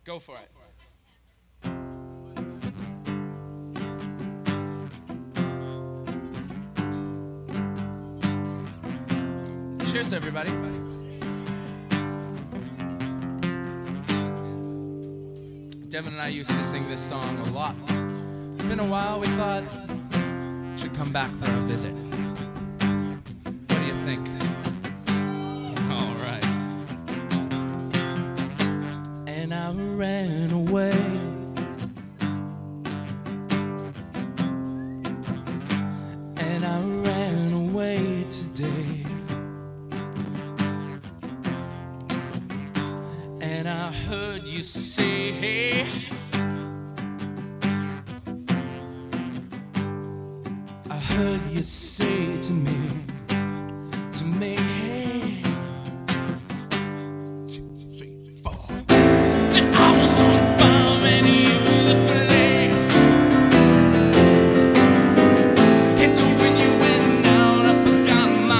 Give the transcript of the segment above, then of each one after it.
Go for it. Cheers, everybody. Devin and I used to sing this song a lot. It's been a while, we thought we should come back for a visit. What do you think? All right. And I ran away. And I ran away today. And I heard you say, hey, I heard you say to me, hey, 2, 3, 4, that I was on fire and you were the flame. And so when you went out, I forgot my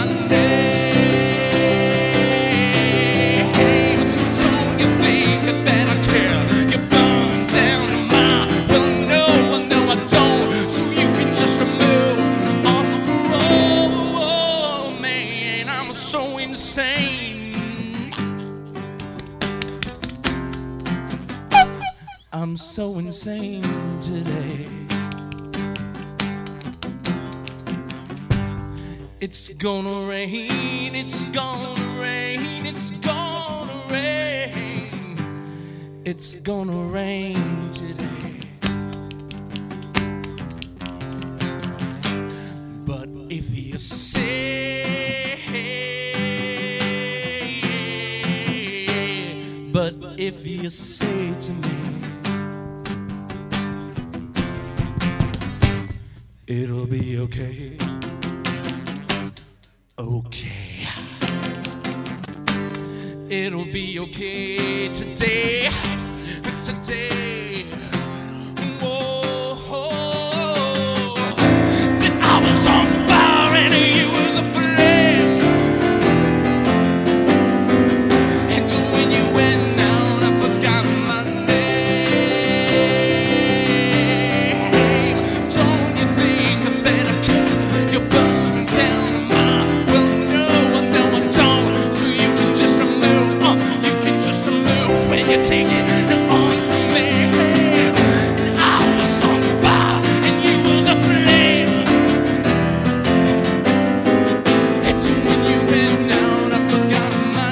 name. Don't you think that I care? You burn down the mile. Well, no, I don't. So you can just move off the road, man. I'm so insane. I'm so insane today. It's gonna rain, it's gonna rain, it's gonna rain. It's gonna rain today. But if you say, but if you say to me, it'll be okay. Okay. It'll be okay today. Today. Whoa. That I was on fire and you were the flame. And so when you went out, I forgot my name. Don't you think that I care? You burn down the mile. Well, no, I don't. So you can just move on. You can just move when you take it on from me. And I was on fire and you were the flame. And so when you went out, I forgot my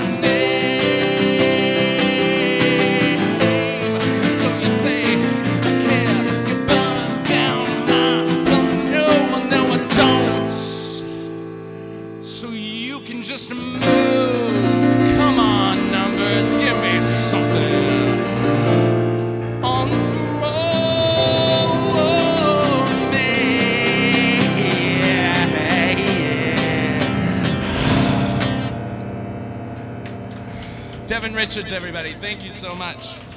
name. Don't you think I care? You burn down the mile. Well, no, I don't. So you can just move. Come on, numbers, give me something on the road. Yeah. Devin Richards, everybody, thank you so much.